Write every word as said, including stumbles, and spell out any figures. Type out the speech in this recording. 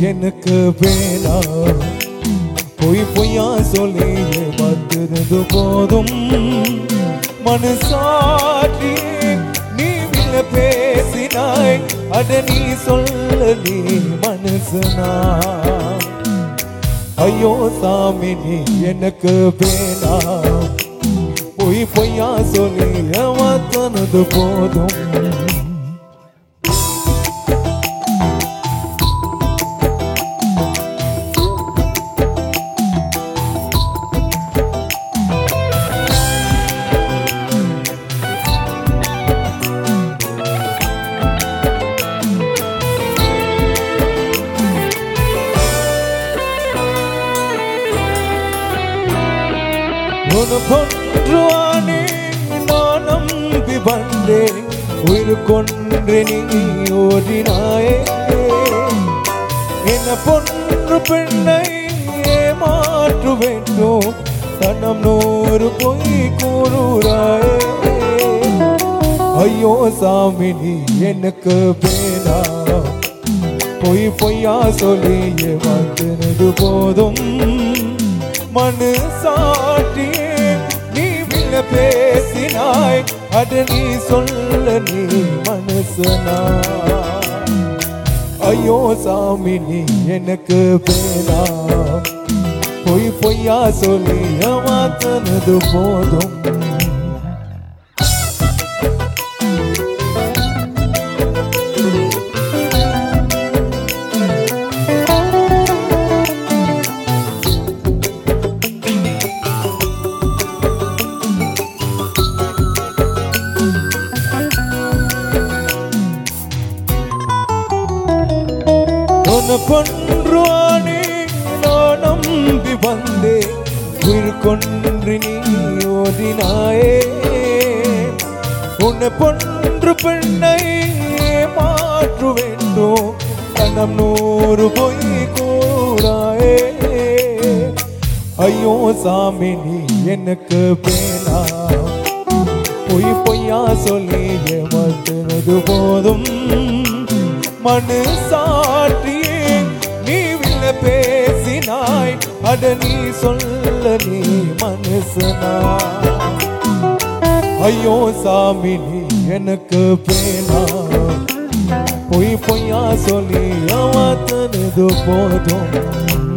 எனக்கு வேணாம். பொய் பொய்யா சொல்லி ஏமாத்துறது போதும். மனசாட்சி நீ வில பேசினாய், அட நீ சொல்ல நீ மனசுனா. ஐயோ சாமி நீ எனக்கு வேணாம். பொய் பொய்யா சொல்லி ஏமாத்துறது போதும். பொன்றுவானே நான் நம்பி வந்தேன், உயிர் கொன்று நீ ஓடினாயே. என்ன பொன்று பெண்ணை ஏமாற்று வேண்டும், தனம் நூறு பொய் கூறுறாயே. ஐயோ சாமி நீ எனக்கு வேணாம். பொய் பொய்யா சொல்லி ஏமாத்துனது போதும். மனசாட்சி நீ வில பேசினாய், அட நீ சொல்ல நீ மனசுனா. ஐயோ சாமி நீ எனக்கு வேணாம். பொய் பொய்யா சொல்லி ஏமாத்துனது போதும். பொன்றுவானே நான் நம்பி வந்தேன், உயிர் கொன்று நீ ஓடினாயே. உன்னை பொன்று பெண்ணை மாற்று வேண்டும், தனம் நூறு பொய் கூறாயே. ஐயோ சாமி நீ எனக்கு வேணாம். பொய் பொய்யா சொல்லி ஏமாத்துனது போதும். மனசாட்சி நீ வில பேசினாய், அட நீ சொல்ல நீ மனசுனா. ஐயோ சாமி நீ எனக்கு வேணாம். பொய் பொய்யா சொல்லி ஏமாத்துனது போதும்.